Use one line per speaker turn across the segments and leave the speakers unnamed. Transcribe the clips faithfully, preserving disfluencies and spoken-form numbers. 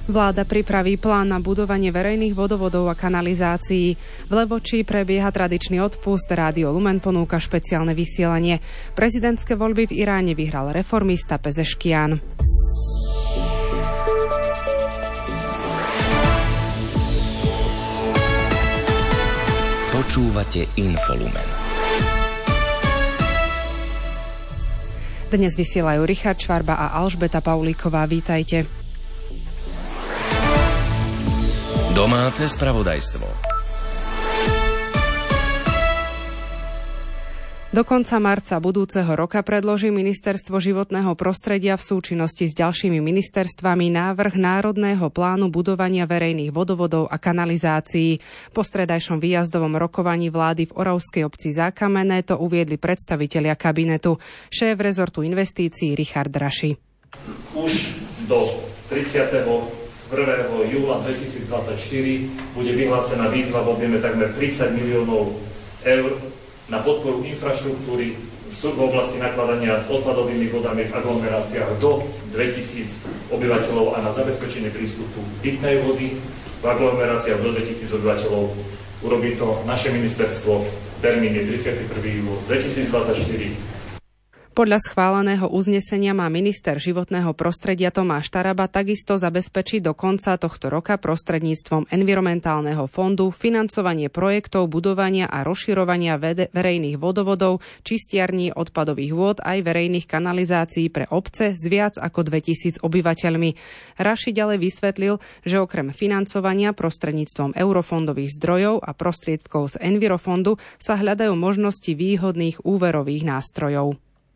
Vláda pripraví plán na budovanie verejných vodovodov a kanalizácií. V Levoči prebieha tradičný odpust, Rádio Lumen ponúka špeciálne vysielanie. Prezidentské voľby v Iráne vyhral reformista Pezeškian.
Počúvate Infolumen.
Dnes vysielajú Richard Švarba a Alžbeta Paulíková. Vítajte.
Domáce spravodajstvo.
Do konca marca budúceho roka predloží Ministerstvo životného prostredia v súčinnosti s ďalšími ministerstvami návrh Národného plánu budovania verejných vodovodov a kanalizácií. Po stredajšom výjazdovom rokovaní vlády v Oravskej obci Zákamené to uviedli predstavitelia kabinetu. Šéf rezortu investícií Richard Raši.
Už do tridsiateho prvého júla dvetisícdvadsaťštyri bude vyhlásená výzva v objeme takmer tridsať miliónov eur na podporu infraštruktúry v oblasti nakladania s odpadovými vodami v aglomeráciách do dvetisíc obyvateľov a na zabezpečenie prístupu pitnej vody v aglomeráciách do dvetisíc obyvateľov. Urobí to naše ministerstvo. Termín je tridsiateho prvého júla dvetisícdvadsaťštyri.
Podľa schváleného uznesenia má minister životného prostredia Tomáš Taraba takisto zabezpečiť do konca tohto roka prostredníctvom environmentálneho fondu financovanie projektov budovania a rozširovania verejných vodovodov, čistiarní odpadových vôd aj verejných kanalizácií pre obce s viac ako dvetisíc obyvateľmi. Raši ďalej vysvetlil, že okrem financovania prostredníctvom eurofondových zdrojov a prostriedkov z Envirofondu sa hľadajú možnosti výhodných úverových nástrojov.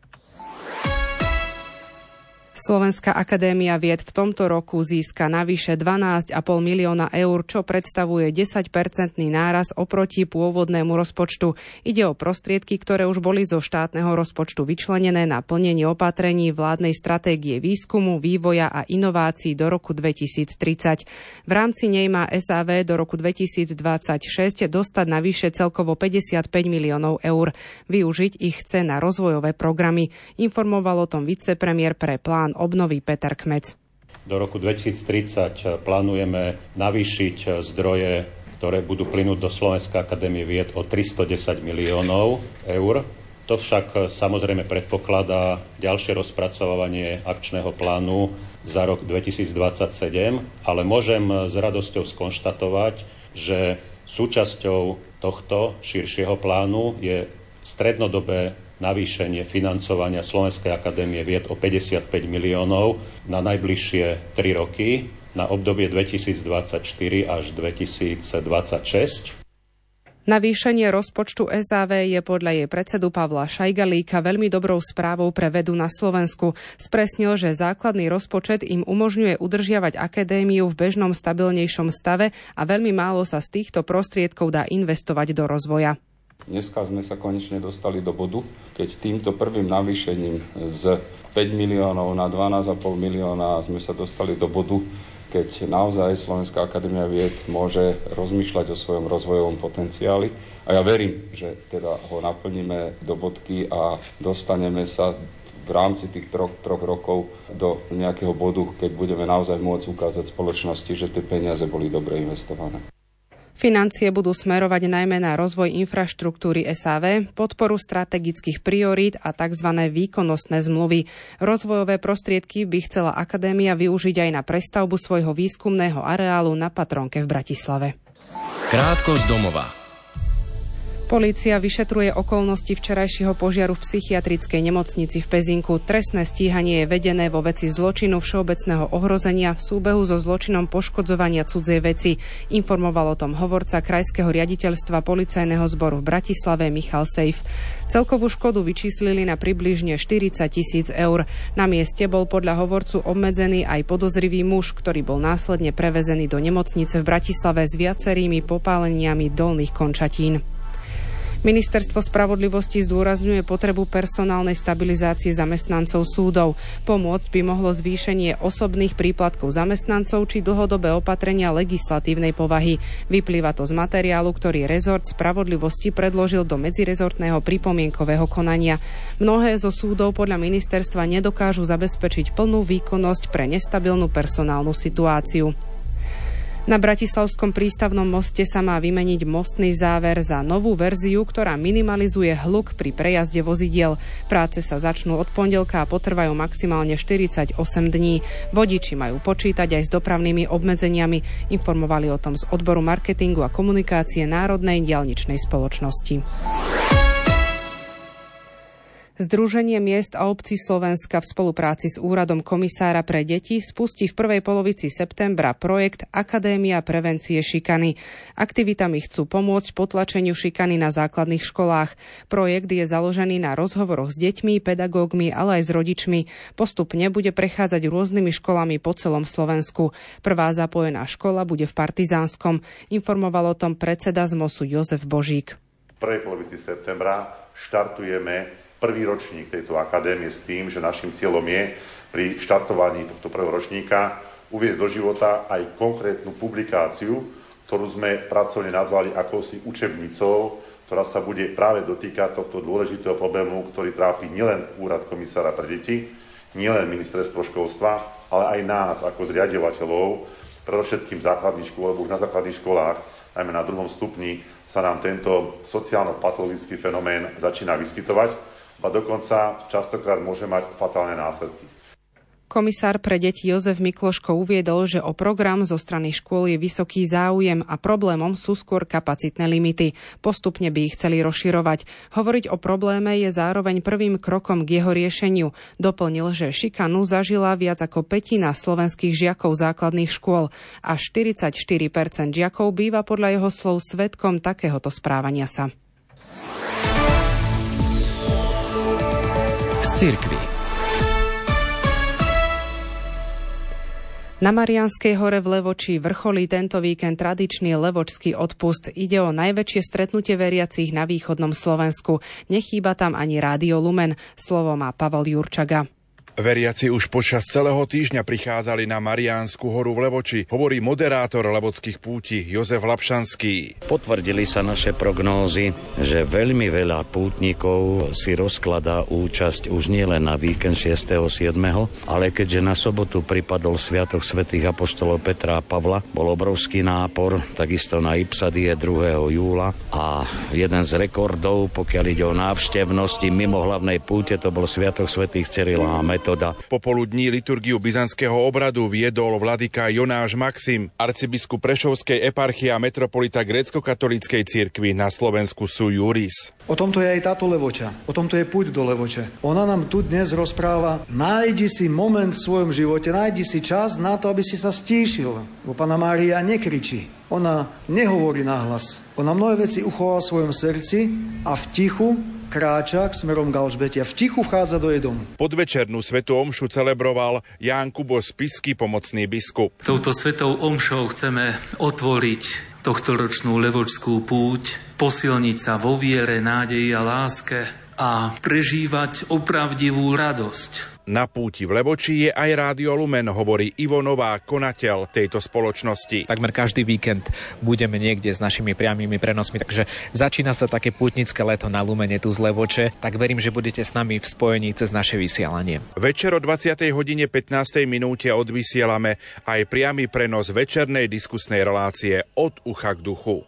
Slovenská akadémia vied v tomto roku získa navyše dvanásť a pol milióna eur, čo predstavuje desaťpercentný náraz oproti pôvodnému rozpočtu. Ide o prostriedky, ktoré už boli zo štátneho rozpočtu vyčlenené na plnenie opatrení vládnej stratégie výskumu, vývoja a inovácií do roku dvetisíctridsať. V rámci nej má es á vé do roku dvetisícdvadsaťšesť dostať navyše celkovo päťdesiatpäť miliónov eur. Využiť ich chce na rozvojové programy. Informoval o tom vicepremiér pre plán obnovy Peter Kmec.
Do roku dvetisíctridsať plánujeme navýšiť zdroje, ktoré budú plynúť do Slovenskej akadémie vied o tristodesať miliónov eur. To však samozrejme predpokladá ďalšie rozpracovanie akčného plánu za rok dvetisícdvadsaťsedem, ale môžem s radosťou skonštatovať, že súčasťou tohto širšieho plánu je strednodobé navýšenie financovania Slovenskej akadémie vied o päťdesiatpäť miliónov na najbližšie tri roky, na obdobie dvetisícdvadsaťštyri až dvetisícdvadsaťšesť.
Navýšenie rozpočtu es á vé je podľa jej predsedu Pavla Šajgalíka veľmi dobrou správou pre vedu na Slovensku. Spresnil, že základný rozpočet im umožňuje udržiavať akadémiu v bežnom stabilnejšom stave a veľmi málo sa z týchto prostriedkov dá investovať do rozvoja.
Dneska sme sa konečne dostali do bodu, keď týmto prvým navýšením z päť miliónov na dvanásť a pol milióna sme sa dostali do bodu, keď naozaj Slovenská akadémia vied môže rozmýšľať o svojom rozvojovom potenciáli. A ja verím, že teda ho naplníme do bodky a dostaneme sa v rámci tých troch, troch rokov do nejakého bodu, keď budeme naozaj môcť ukázať spoločnosti, že tie peniaze boli dobre investované.
Financie budú smerovať najmä na rozvoj infraštruktúry es á vé, podporu strategických priorít a tzv. Výkonnostné zmluvy. Rozvojové prostriedky by chcela akadémia využiť aj na prestavbu svojho výskumného areálu na Patrónke v Bratislave.
Krátko z domova.
Polícia vyšetruje okolnosti včerajšieho požiaru v psychiatrickej nemocnici v Pezinku. Trestné stíhanie je vedené vo veci zločinu všeobecného ohrozenia v súbehu so zločinom poškodzovania cudzej veci. Informoval o tom hovorca Krajského riaditeľstva policajného zboru v Bratislave Michal Sejf. Celkovú škodu vyčíslili na približne štyridsať tisíc eur. Na mieste bol podľa hovorcu obmedzený aj podozrivý muž, ktorý bol následne prevezený do nemocnice v Bratislave s viacerými popáleniami dolných končatín. Ministerstvo spravodlivosti zdôrazňuje potrebu personálnej stabilizácie zamestnancov súdov. Pomôcť by mohlo zvýšenie osobných príplatkov zamestnancov či dlhodobé opatrenia legislatívnej povahy. Vyplýva to z materiálu, ktorý rezort spravodlivosti predložil do medzirezortného pripomienkového konania. Mnohé zo súdov podľa ministerstva nedokážu zabezpečiť plnú výkonnosť pre nestabilnú personálnu situáciu. Na Bratislavskom prístavnom moste sa má vymeniť mostný záver za novú verziu, ktorá minimalizuje hluk pri prejazde vozidiel. Práce sa začnú od pondelka a potrvajú maximálne štyridsaťosem dní. Vodiči majú počítať aj s dopravnými obmedzeniami. Informovali o tom z odboru marketingu a komunikácie Národnej diaľničnej spoločnosti. Združenie miest a obcí Slovenska v spolupráci s Úradom komisára pre deti spustí v prvej polovici septembra projekt Akadémia prevencie šikany. Aktivitami chcú pomôcť potlačeniu šikany na základných školách. Projekt je založený na rozhovoroch s deťmi, pedagógmi, ale aj s rodičmi. Postupne bude prechádzať rôznymi školami po celom Slovensku. Prvá zapojená škola bude v Partizánskom. Informoval o tom predseda z MOSu Jozef Božík.
V prvej polovici septembra štartujeme prvý ročník tejto akadémie s tým, že našim cieľom je pri štartovaní tohto prvého ročníka uviesť do života aj konkrétnu publikáciu, ktorú sme pracovne nazvali akousi učebnicou, ktorá sa bude práve dotýkať tohto dôležitého problému, ktorý trápi nielen Úrad komisára pre deti, nielen ministerstvo školstva, ale aj nás ako zriaďovateľov, predovšetkým základných škôl, lebo už na základných školách, najmä na druhom stupni, sa nám tento sociálno-patologický fenomén začína vyskytovať a dokonca častokrát môže mať fatálne následky.
Komisár pre deti Jozef Mikloško uviedol, že o program zo strany škôl je vysoký záujem a problémom sú skôr kapacitné limity. Postupne by ich chceli rozširovať. Hovoriť o probléme je zároveň prvým krokom k jeho riešeniu. Doplnil, že šikanu zažila viac ako pätina slovenských žiakov základných škôl a štyridsaťštyri percent žiakov býva podľa jeho slov svedkom takéhoto správania sa.
Cirkvi.
Na Mariánskej hore v Levoči vrcholí tento víkend tradičný levočský odpust. Ide o najväčšie stretnutie veriacich na východnom Slovensku. Nechýba tam ani Rádio Lumen. Slovo má Pavel Jurčaga.
Veriaci už počas celého týždňa prichádzali na Mariánsku horu v Levoči, hovorí moderátor levockých púti Jozef Lapšanský.
Potvrdili sa naše prognózy, že veľmi veľa pútnikov si rozkladá účasť už nielen na víkend šiesteho siedmeho ale keďže na sobotu pripadol sviatok svätých apoštolov Petra a Pavla, bol obrovský nápor, takisto na Ipsadie druhého júla a jeden z rekordov, pokiaľ ide o návštevnosti mimo hlavnej púte, to bol sviatok svätých Cyrila a Metoda.
Popoludní liturgiu byzantského obradu viedol vladyka Jonáš Maxim, arcibiskup Prešovskej eparchie a metropolita grécko-katolíckej cirkvi na Slovensku sú Juris.
O tomto je aj táto Levoča, o tomto je púť do Levoče. Ona nám tu dnes rozpráva, nájdi si moment v svojom živote, nájdi si čas na to, aby si sa stíšil. Bo Panna Mária nekričí, ona nehovorí nahlas. Ona mnohé veci uchováva v svojom srdci a v tichu kráča k smerom k Alžbete a v tichu vchádza do jej domu.
Podvečernú svätú omšu celebroval Ján Kubos Spišský pomocný biskup.
Touto svätou omšou chceme otvoriť tohtoročnú levočskú púť, posilniť sa vo viere, nádeji a láske a prežívať opravdivú radosť.
Na púti v Levoči je aj Rádio Lumen, hovorí Ivo Nová, konateľ tejto spoločnosti.
Takmer každý víkend budeme niekde s našimi priamými prenosmi, takže začína sa také pútnické leto na Lumene tu z Levoče, tak verím, že budete s nami v spojení cez naše vysielanie.
Večer o dvadsiatej hodine pätnástej minúte odvysielame aj priamy prenos večernej diskusnej relácie Od ucha k duchu.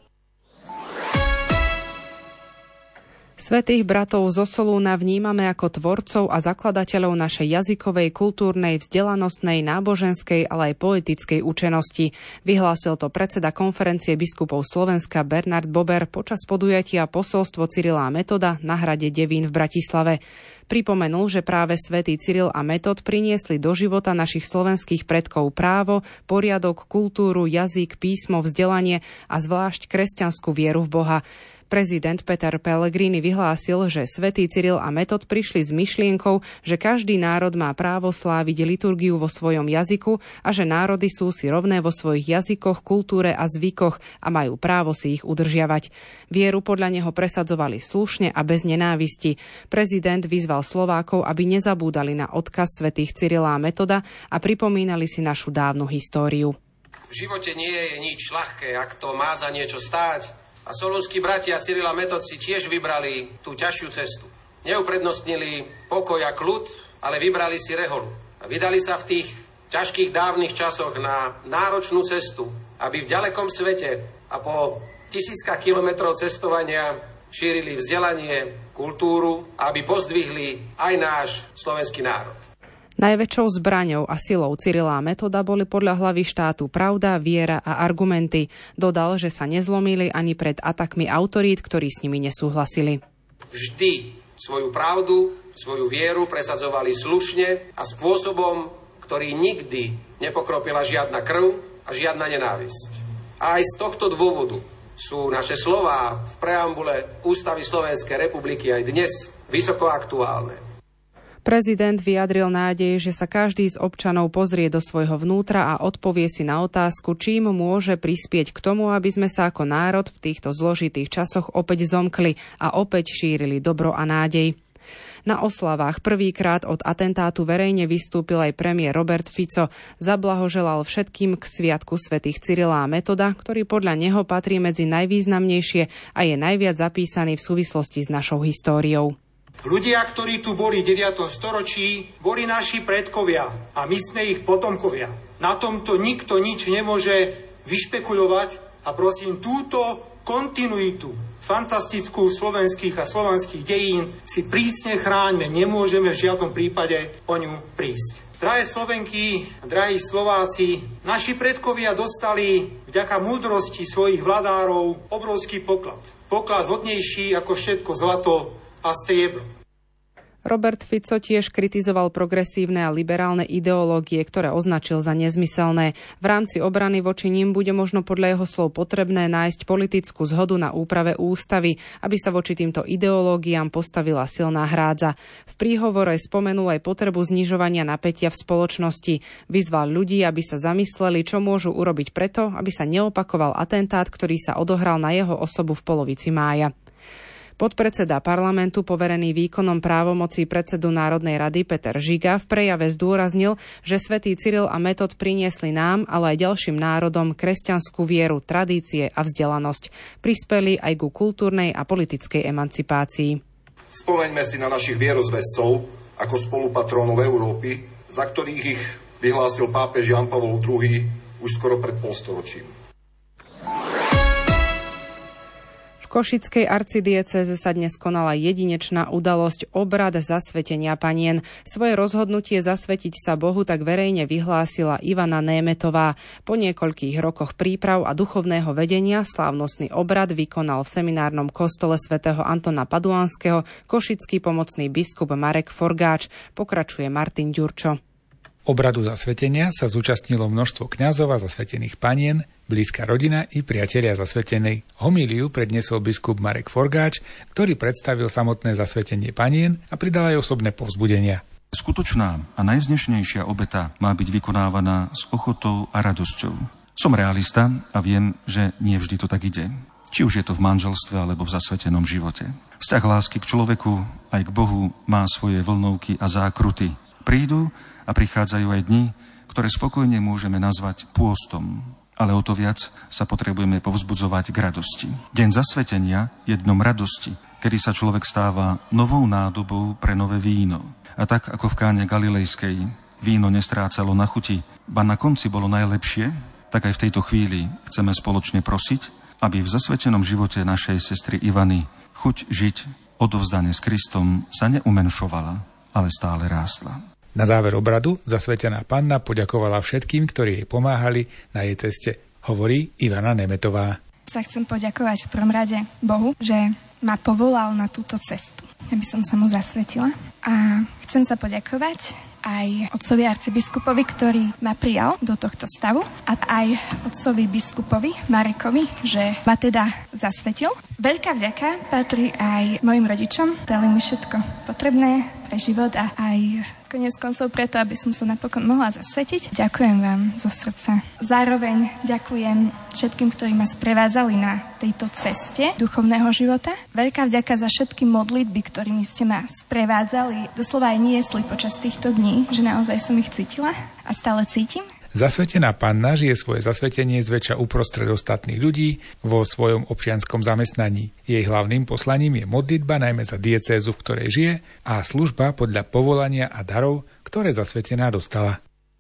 Svätých bratov zo Solúna vnímame ako tvorcov a zakladateľov našej jazykovej, kultúrnej, vzdelanostnej, náboženskej, ale aj poetickej učenosti. Vyhlásil to predseda konferencie biskupov Slovenska Bernard Bober počas podujatia Posolstvo Cyrila a Metoda na hrade Devín v Bratislave. Pripomenul, že práve svätý Cyril a Metod priniesli do života našich slovenských predkov právo, poriadok, kultúru, jazyk, písmo, vzdelanie a zvlášť kresťanskú vieru v Boha. Prezident Peter Pellegrini vyhlásil, že svätý Cyril a Metod prišli s myšlienkou, že každý národ má právo sláviť liturgiu vo svojom jazyku a že národy sú si rovné vo svojich jazykoch, kultúre a zvykoch a majú právo si ich udržiavať. Vieru podľa neho presadzovali slušne a bez nenávisti. Prezident vyzval Slovákov, aby nezabúdali na odkaz svätých Cyrila a Metoda a pripomínali si našu dávnu históriu.
V živote nie je nič ľahké, ak to má za niečo stáť. A solúnski bratia Cyril a Metod si tiež vybrali tú ťažšiu cestu. Neuprednostnili pokoj a kľud, ale vybrali si reholu. A vydali sa v tých ťažkých dávnych časoch na náročnú cestu, aby v ďalekom svete a po tisíckach kilometrov cestovania šírili vzdelanie, kultúru, aby pozdvihli aj náš slovenský národ.
Najväčšou zbraňou a silou Cyrila a Metoda boli podľa hlavy štátu pravda, viera a argumenty. Dodal, že sa nezlomili ani pred atakmi autorít, ktorí s nimi nesúhlasili.
Vždy svoju pravdu, svoju vieru presadzovali slušne a spôsobom, ktorý nikdy nepokropila žiadna krv a žiadna nenávisť. A aj z tohto dôvodu sú naše slová v preambule Ústavy Slovenskej republiky aj dnes vysoko aktuálne.
Prezident vyjadril nádej, že sa každý z občanov pozrie do svojho vnútra a odpovie si na otázku, čím môže prispieť k tomu, aby sme sa ako národ v týchto zložitých časoch opäť zomkli a opäť šírili dobro a nádej. Na oslavách prvýkrát od atentátu verejne vystúpil aj premiér Robert Fico. Zablahoželal všetkým k sviatku svätých Cyrila a Metoda, ktorý podľa neho patrí medzi najvýznamnejšie a je najviac zapísaný v súvislosti s našou históriou.
Ľudia, ktorí tu boli v deviatom storočí, boli naši predkovia a my sme ich potomkovia. Na tomto nikto nič nemôže vyšpekulovať a prosím, túto kontinuitu fantastickú slovenských a slovanských dejín si prísne chráňme, nemôžeme v žiadnom prípade o ňu prísť. Drahé Slovenky, drahí Slováci, naši predkovia dostali vďaka múdrosti svojich vladárov obrovský poklad. Poklad hodnejší ako všetko zlato a striebro.
Robert Fico tiež kritizoval progresívne a liberálne ideológie, ktoré označil za nezmyselné. V rámci obrany voči nim bude možno podľa jeho slov potrebné nájsť politickú zhodu na úprave ústavy, aby sa voči týmto ideológiám postavila silná hrádza. V príhovore spomenul aj potrebu znižovania napätia v spoločnosti. Vyzval ľudí, aby sa zamysleli, čo môžu urobiť preto, aby sa neopakoval atentát, ktorý sa odohral na jeho osobu v polovici mája. Podpredseda parlamentu poverený výkonom právomocí predsedu Národnej rady Peter Žiga v prejave zdôraznil, že svätý Cyril a Metod priniesli nám, ale aj ďalším národom kresťanskú vieru, tradície a vzdelanosť. Prispeli aj ku kultúrnej a politickej emancipácii.
Spomeňme si na našich vierozvescov ako spolupatrónov Európy, za ktorých ich vyhlásil pápež Ján Pavol druhý. už skoro pred polstoročím.
V Košickej arcidiecéze sa dnes konala jedinečná udalosť obrad zasvetenia panien. Svoje rozhodnutie zasvetiť sa Bohu tak verejne vyhlásila Ivana Németová. Po niekoľkých rokoch príprav a duchovného vedenia slávnostný obrad vykonal v seminárnom kostole svätého Antona Paduánskeho košický pomocný biskup Marek Forgáč. Pokračuje Martin Ďurčo.
Obradu zasvetenia sa zúčastnilo množstvo kňazov a zasvetených panien, blízka rodina i priatelia zasvetenej. Homíliu predniesol biskup Marek Forgáč, ktorý predstavil samotné zasvetenie panien a pridal aj osobné povzbudenia.
Skutočná a najvznešenejšia obeta má byť vykonávaná s ochotou a radosťou. Som realista a viem, že nie vždy to tak ide. Či už je to v manželstve alebo v zasvetenom živote. Vzťah lásky k človeku aj k Bohu má svoje vlnovky a zákruty. Prídu a prichádzajú aj dni, ktoré spokojne môžeme nazvať pôstom. Ale o to viac sa potrebujeme povzbudzovať k radosti. Deň zasvetenia je dňom radosti, kedy sa človek stáva novou nádobou pre nové víno. A tak ako v Káne Galilejskej víno nestrácalo na chuti, ba na konci bolo najlepšie, tak aj v tejto chvíli chceme spoločne prosiť, aby v zasvetenom živote našej sestry Ivany chuť žiť odovzdane s Kristom sa neumenšovala, ale stále rástla.
Na záver obradu zasvetená panna poďakovala všetkým, ktorí jej pomáhali na jej ceste, hovorí Ivana Németová.
Sa chcem poďakovať v prvom rade Bohu, že ma povolal na túto cestu, aby som sa mu zasvetila. A chcem sa poďakovať aj otcovi arcibiskupovi, ktorý ma prijal do tohto stavu, a aj otcovi biskupovi Marekovi, že ma teda zasvetil. Veľká vďaka patrí aj mojim rodičom, dali mi všetko potrebné pre život a aj koniec koncov preto, aby som sa napokon mohla zasvetiť. Ďakujem vám zo srdca. Zároveň ďakujem všetkým, ktorí ma sprevádzali na tejto ceste duchovného života. Veľká vďaka za všetky modlitby, ktorými ste ma sprevádzali, doslova aj niesli počas týchto dní, že naozaj som ich cítila a stále cítim.
Zasvetená panna žije svoje zasvetenie zväčša uprostred ostatných ľudí vo svojom občianskom zamestnaní. Jej hlavným poslaním je modlitba najmä za diecézu, v ktorej žije, a služba podľa povolania a darov, ktoré zasvetená dostala.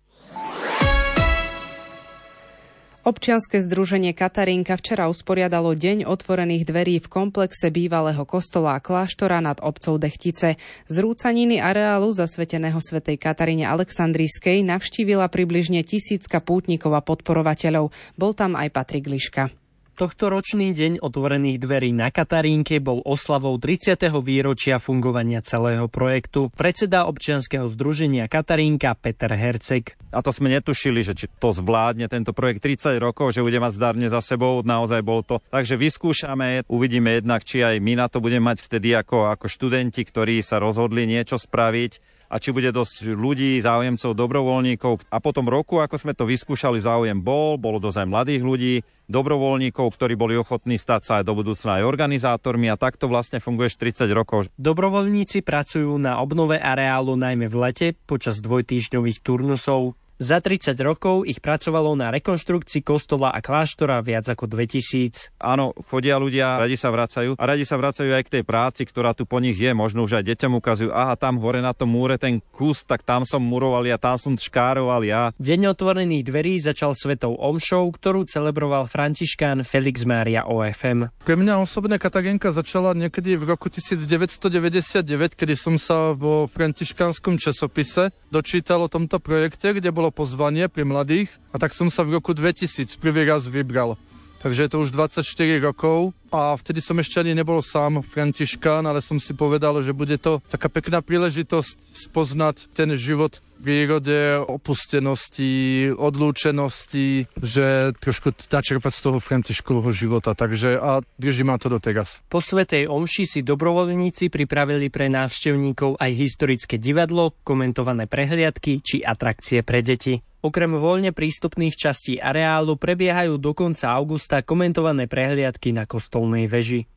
Občianske združenie Katarínka včera usporiadalo deň otvorených dverí v komplexe bývalého kostola a kláštora nad obcou Dechtice. Zrúcaniny areálu zasveteného svätej Kataríne Alexandrijskej navštívila približne tisícka pútnikov a podporovateľov. Bol tam aj Patrik Liška.
Tohtoročný deň otvorených dverí na Katarínke bol oslavou tridsiateho výročia fungovania celého projektu. Predseda občianskeho združenia Katarínka Peter Herceg.
A to sme netušili, že či to zvládne tento projekt tridsať rokov, že bude mať zdarne za sebou, naozaj bol to. Takže vyskúšame, uvidíme jednak, či aj my na to budeme mať vtedy ako, ako študenti, ktorí sa rozhodli niečo spraviť, a či bude dosť ľudí, záujemcov, dobrovoľníkov. A po tom roku, ako sme to vyskúšali, záujem bol, bolo dosť aj mladých ľudí, dobrovoľníkov, ktorí boli ochotní stať sa aj do budúcna aj organizátormi, a takto vlastne funguje tridsať rokov.
Dobrovoľníci pracujú na obnove areálu najmä v lete počas dvojtýždňových turnusov. Za tridsať rokov ich pracovalo na rekonštrukcii kostola a kláštora viac ako dvetisíc.
Áno, chodia ľudia, radi sa vracajú a radi sa vracajú aj k tej práci, ktorá tu po nich je. Možno už aj deťom ukazujú, aha, tam hore na tom múre ten kus, tak tam som muroval ja, tam som škároval ja.
Deň otvorených dverí začal svetou omšou, ktorú celebroval františkán Felix Mária ó ef em.
Pre mňa osobne Katarínka začala niekedy v roku devätnásťstodeväťdesiatdeväť, kedy som sa vo františkánskom časopise dočítal o tomto projekte, kde bolo pozvanie pri mladých, a tak som sa v roku dvetisíc prvý raz vybral. Takže je to už dvadsaťštyri rokov a vtedy som ešte ani nebol sám františkán, ale som si povedal, že bude to taká pekná príležitosť spoznať ten život v prírode, opustenosti, odlúčenosti, že trošku načerpať z toho františkovho života. Takže a drží ma to doteraz.
Po svätej omši si dobrovoľníci pripravili pre návštevníkov aj historické divadlo, komentované prehliadky či atrakcie pre deti. Okrem voľne prístupných častí areálu prebiehajú do konca augusta komentované prehliadky na kostolnej veži.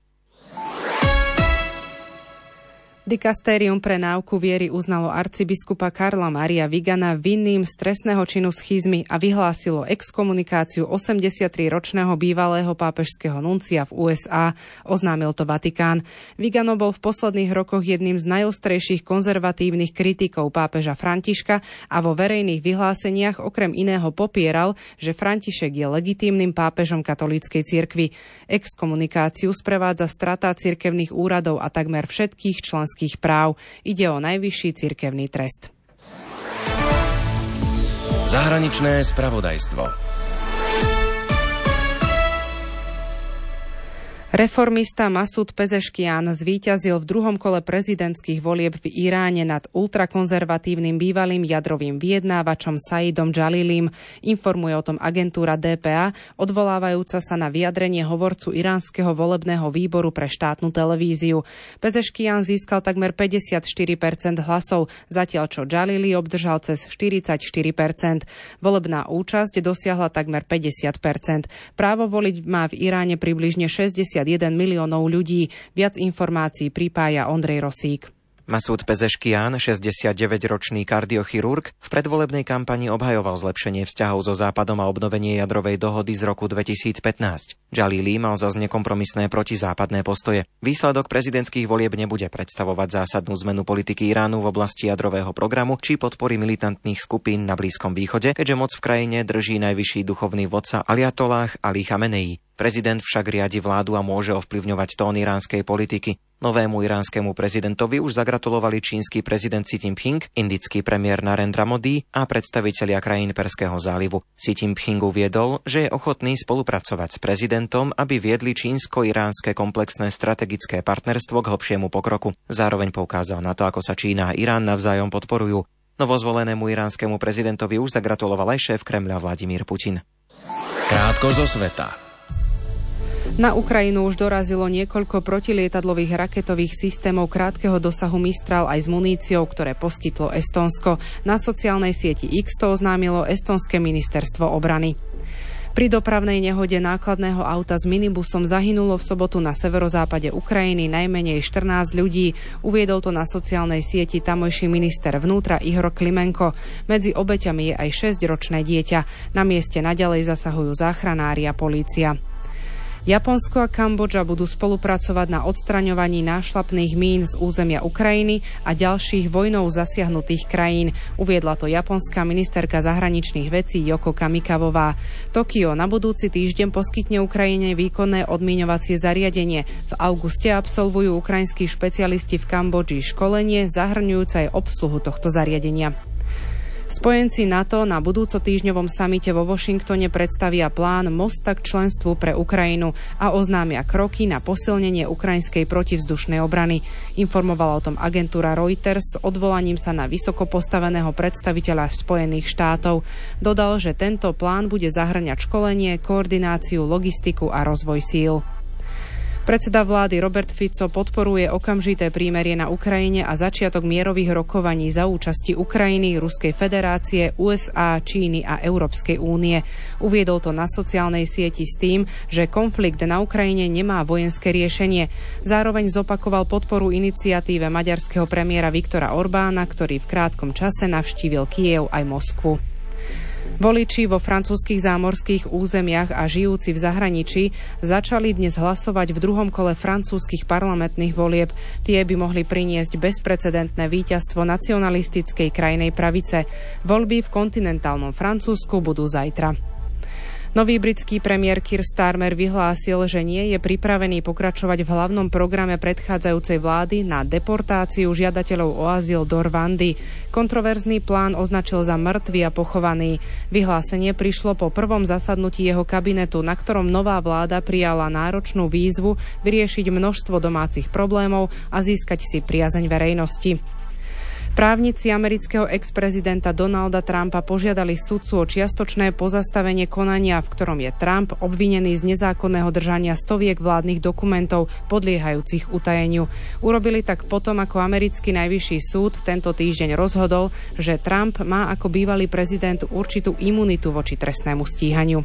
Dikastérium pre náuku viery uznalo arcibiskupa Karla Mária Vigana vinným z trestného činu schizmy a vyhlásilo exkomunikáciu osemdesiattriročného bývalého pápežského nuncia v ú es á, oznámil to Vatikán. Vigano bol v posledných rokoch jedným z najostrejších konzervatívnych kritikov pápeža Františka a vo verejných vyhláseniach okrem iného popieral, že František je legitímnym pápežom katolíckej cirkvi. Exkomunikáciu sprevádza strata cirkevných úradov a takmer všetkých členských práv. Ide o najvyšší cirkevný trest.
Zahraničné spravodajstvo.
Reformista Masud Pezeškian zvíťazil v druhom kole prezidentských volieb v Iráne nad ultrakonzervatívnym bývalým jadrovým vyjednávačom Saidom Džalilim. Informuje o tom agentúra dé pé á, odvolávajúca sa na vyjadrenie hovorcu iránskeho volebného výboru pre štátnu televíziu. Pezeškian získal takmer päťdesiatštyri percent hlasov, zatiaľ čo Džalili obdržal cez štyridsaťštyri percent. Volebná účasť dosiahla takmer päťdesiat percent. Právo voliť má v Iráne približne šesťdesiatjeden miliónov ľudí. Viac informácií pripája Ondrej Rosík.
Masud Pezeškian, šesťdesiatdeväťročný kardiochirurg, v predvolebnej kampani obhajoval zlepšenie vzťahov so Západom a obnovenie jadrovej dohody z roku dvetisícpätnásť. Džalili mal zas nekompromisné protizápadné postoje. Výsledok prezidentských volieb nebude predstavovať zásadnú zmenu politiky Iránu v oblasti jadrového programu či podpory militantných skupín na Blízkom východe, keďže moc v krajine drží najvyšší duchovný vodca Ajatolláh Ali Chamenei. Prezident však riadi vládu a môže ovplyvňovať tón iránskej politiky. Novému iránskemu prezidentovi už zagratulovali čínsky prezident Xi Jinping, indický premiér Narendra Modi a predstavitelia krajín Perského zálivu. Xi Jinping uviedol, že je ochotný spolupracovať s prezidentom, aby viedli čínsko-iránske komplexné strategické partnerstvo k hlbšiemu pokroku. Zároveň poukázal na to, ako sa Čína a Irán navzájom podporujú. Novozvolenému iránskemu prezidentovi už zagratuloval aj šéf Kremľa Vladimír Putin.
Krátko zo sveta.
Na Ukrajinu už dorazilo niekoľko protilietadlových raketových systémov krátkeho dosahu Mistral aj s muníciou, ktoré poskytlo Estónsko. Na sociálnej sieti X to oznámilo estónske ministerstvo obrany. Pri dopravnej nehode nákladného auta s minibusom zahynulo v sobotu na severozápade Ukrajiny najmenej štrnásť ľudí. Uviedol to na sociálnej sieti tamojší minister vnútra Ihor Klimenko. Medzi obeťami je aj šesťročné dieťa. Na mieste naďalej zasahujú záchranári a polícia. Japonsko a Kambodža budú spolupracovať na odstraňovaní nášlapných mín z územia Ukrajiny a ďalších vojnou zasiahnutých krajín. Uviedla to japonská ministerka zahraničných vecí Yoko Kamikavová. Tokio na budúci týždeň poskytne Ukrajine výkonné odmíňovacie zariadenie. V auguste absolvujú ukrajinskí špecialisti v Kambodži školenie zahrňujúce aj obsluhu tohto zariadenia. Spojenci NATO na budúco týždňovom samite vo Washingtone predstavia plán mosta k členstvu pre Ukrajinu a oznámia kroky na posilnenie ukrajinskej protivzdušnej obrany. Informovala o tom agentúra Reuters s odvolaním sa na vysoko postaveného predstaviteľa Spojených štátov. Dodal, že tento plán bude zahŕňať školenie, koordináciu, logistiku a rozvoj síl. Predseda vlády Robert Fico podporuje okamžité prímerie na Ukrajine a začiatok mierových rokovaní za účasti Ukrajiny, Ruskej federácie, ú es á, Číny a Európskej únie. Uviedol to na sociálnej sieti s tým, že konflikt na Ukrajine nemá vojenské riešenie. Zároveň zopakoval podporu iniciatíve maďarského premiéra Viktora Orbána, ktorý v krátkom čase navštívil Kyjev aj Moskvu. Voliči vo francúzskych zámorských územiach a žijúci v zahraničí začali dnes hlasovať v druhom kole francúzskych parlamentných volieb. Tie by mohli priniesť bezprecedentné víťazstvo nacionalistickej krajnej pravice. Voľby v kontinentálnom Francúzsku budú zajtra. Nový britský premiér Keir Starmer vyhlásil, že nie je pripravený pokračovať v hlavnom programe predchádzajúcej vlády na deportáciu žiadateľov o azyl do Rwandy. Kontroverzný plán označil za mŕtvy a pochovaný. Vyhlásenie prišlo po prvom zasadnutí jeho kabinetu, na ktorom nová vláda prijala náročnú výzvu vyriešiť množstvo domácich problémov a získať si priazeň verejnosti. Právnici amerického ex-prezidenta Donalda Trumpa požiadali sudcu o čiastočné pozastavenie konania, v ktorom je Trump obvinený z nezákonného držania stoviek vládnych dokumentov podliehajúcich utajeniu. Urobili tak potom, ako americký najvyšší súd tento týždeň rozhodol, že Trump má ako bývalý prezident určitú imunitu voči trestnému stíhaniu.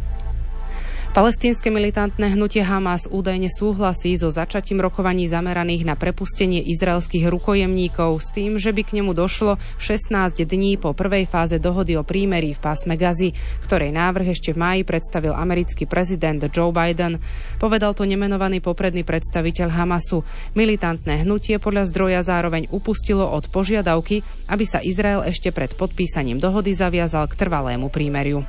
Palestínske militantné hnutie Hamas údajne súhlasí so začatím rokovaní zameraných na prepustenie izraelských rukojemníkov s tým, že by k nemu došlo šestnásť dní po prvej fáze dohody o prímerí v pásme Gazy, ktorej návrh ešte v máji predstavil americký prezident Joe Biden. Povedal to nemenovaný popredný predstaviteľ Hamasu. Militantné hnutie podľa zdroja zároveň upustilo od požiadavky, aby sa Izrael ešte pred podpísaním dohody zaviazal k trvalému prímeriu.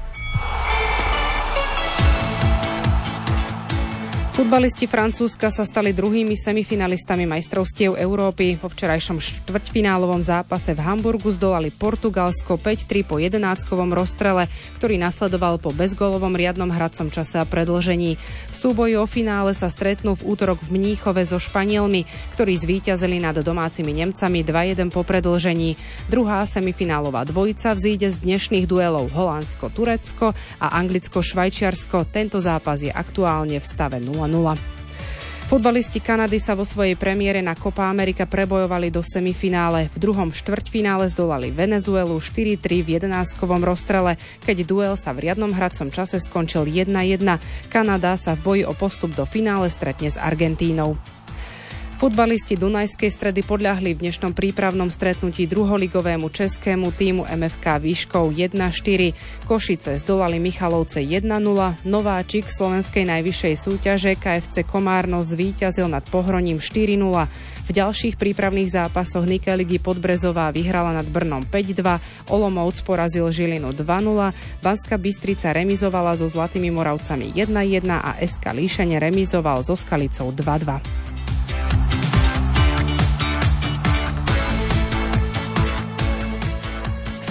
Futbalisti Francúzska sa stali druhými semifinalistami majstrovstiev Európy. Po včerajšom štvrťfinálovom zápase v Hamburgu zdolali Portugalsko päť tri po jedenáctkovom rozstrele, ktorý nasledoval po bezgólovom riadnom hracom čase a predĺžení. V súboji o finále sa stretnú v útorok v Mníchove so Španielmi, ktorí zvíťazili nad domácimi Nemcami dva jeden po predĺžení. Druhá semifinálová dvojica vzíde z dnešných duelov Holandsko-Turecko a Anglicko-Švajčiarsko. Tento zápas je aktuálne v stave nula nula. Futbalisti Kanady sa vo svojej premiére na Copa America prebojovali do semifinále. V druhom štvrťfinále zdolali Venezuelu štyri tri v jedenáctkovom rozstrele, keď duel sa v riadnom hracom čase skončil jedna jedna. Kanada sa v boji o postup do finále stretne s Argentínou. Futbalisti Dunajskej Stredy podľahli v dnešnom prípravnom stretnutí druholigovému českému tímu em ef ká Vyškov jeden štyri. Košice zdolali Michalovce jeden nula. Nováčik slovenskej najvyššej súťaže ká ef cé Komárno zvíťazil nad Pohroním štyri nula. V ďalších prípravných zápasoch Nikeligy Podbrezová vyhrala nad Brnom päť dva, Olomouc porazil Žilinu dva nula, Banská Bystrica remizovala so Zlatými Moravcami jeden jedna a es ká Líšene remizoval so Skalicou dva dva.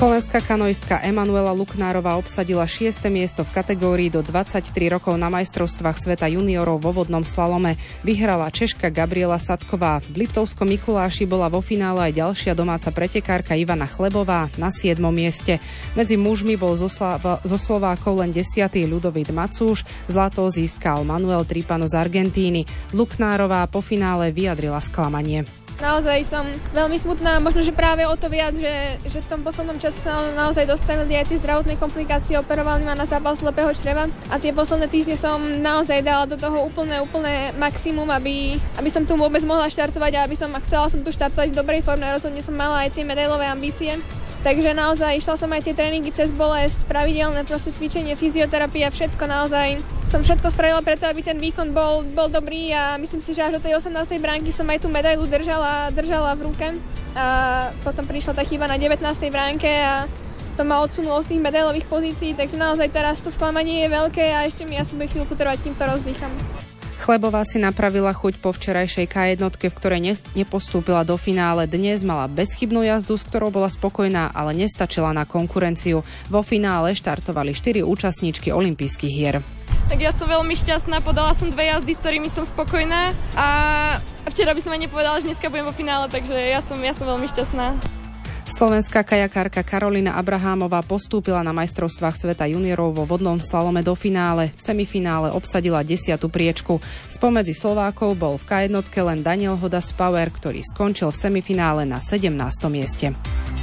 Slovenská kanoistka Emanuela Luknárová obsadila šieste miesto v kategórii do dvadsaťtri rokov na majstrovstvách sveta juniorov vo vodnom slalome. Vyhrala Češka Gabriela Sadková. V Liptovskom Mikuláši bola vo finále aj ďalšia domáca pretekárka Ivana Chlebová na siedmom mieste. Medzi mužmi bol zo, Slava, zo Slovákov len desiatý Ľudovít Macúš, zlato získal Manuel Tripano z Argentíny. Luknárová po finále vyjadrila sklamanie.
Naozaj som veľmi smutná, možno, že práve o to viac, že, že v tom poslednom čase sa naozaj dostavili aj tie zdravotné komplikácie, operovali ma na zápal slepého čreva a tie posledné týždne som naozaj dala do toho úplné, úplné maximum, aby, aby som tu vôbec mohla štartovať a aby som a chcela som tu štartovať v dobrej forme, rozhodne som mala aj tie medailové ambície. Takže naozaj išla som aj tie tréningy cez bolesť, pravidelné proste cvičenie, fyzioterapia, všetko naozaj. Som všetko spravila preto, aby ten výkon bol, bol dobrý a myslím si, že až do tej osemnástej bránky som aj tú medailu držala, držala v ruke. A potom prišla tá chyba na devätnástej bránke a to ma odsunulo z tých medailových pozícií, takže naozaj teraz to sklamanie je veľké a ešte mi asi bude chvíľku trvať, kým to rozdýcham.
Chlebová si napravila chuť po včerajšej ká jedna, v ktorej nepostúpila do finále. Dnes mala bezchybnú jazdu, s ktorou bola spokojná, ale nestačila na konkurenciu. Vo finále štartovali štyri účastníčky olympijských hier.
Tak ja som veľmi šťastná, podala som dve jazdy, s ktorými som spokojná a včera by som aj nepovedala, že dneska budem vo finále, takže ja som, ja som veľmi šťastná.
Slovenská kajakárka Karolina Abrahámová postúpila na majstrovstvách sveta juniorov vo vodnom slalome do finále. V semifinále obsadila desiatu priečku. Spomedzi Slovákov bol v ká jedna len Daniel Hodas Power, ktorý skončil v semifinále na sedemnástom mieste.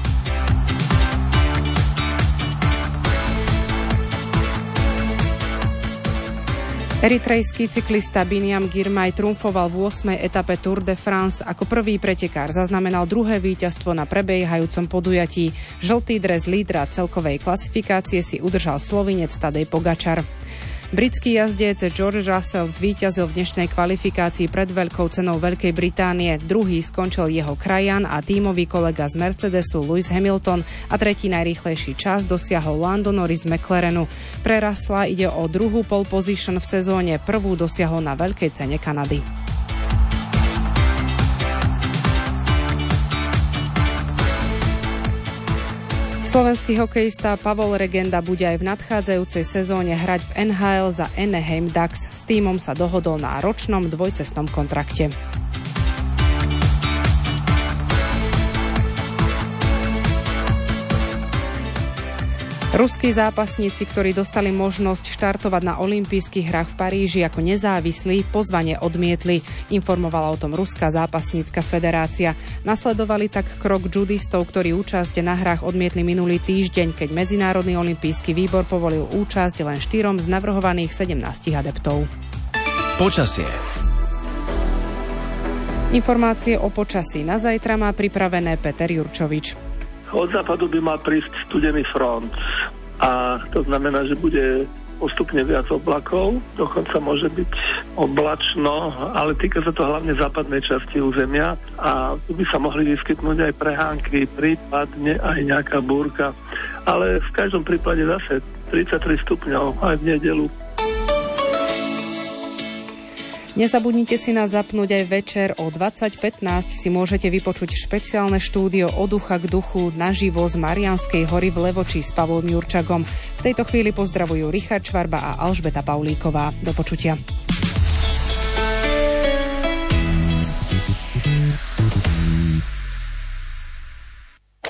Eritrejský cyklista Biniam Girmay triumfoval v ôsmej etape Tour de France. Ako prvý pretekár zaznamenal druhé víťazstvo na prebiehajúcom podujatí. Žltý dres lídra celkovej klasifikácie si udržal Slovinec Tadej Pogačar. Britský jazdec George Russell zvíťazil v dnešnej kvalifikácii pred veľkou cenou Veľkej Británie. Druhý skončil jeho krajan a tímový kolega z Mercedesu Lewis Hamilton a tretí najrýchlejší čas dosiahol Lando Norris z McLarenu. Pre Russella ide o druhú pole position v sezóne, prvú dosiahol na Veľkej cene Kanady. Slovenský hokejista Pavol Regenda bude aj v nadchádzajúcej sezóne hrať v en há el za Anaheim Ducks. S tímom sa dohodol na ročnom dvojcestnom kontrakte. Ruskí zápasníci, ktorí dostali možnosť štartovať na olympijských hrách v Paríži ako nezávislí, pozvanie odmietli, informovala o tom Ruská zápasnícka federácia. Nasledovali tak krok judistov, ktorí účasť na hrách odmietli minulý týždeň, keď Medzinárodný olympijský výbor povolil účasť len štyrom z navrhovaných sedemnástich adeptov.
Počasie.
Informácie o počasí na zajtra má pripravené Peter Jurčovič.
Od západu by mal prísť studený front a to znamená, že bude postupne viac oblakov, dokonca môže byť oblačno, ale týka sa to hlavne západnej časti územia a tu by sa mohli vyskytnúť aj prehánky, prípadne aj nejaká búrka, ale v každom prípade zase tridsaťtri stupňov aj v nedeľu.
Nezabudnite si nás zapnúť aj večer o dvadsať pätnásť si môžete vypočuť špeciálne štúdio Od ducha k duchu naživo z Mariánskej hory v Levoči s Pavlom Jurčagom. V tejto chvíli pozdravujú Richard Švarba a Alžbeta Paulíková. Do počutia.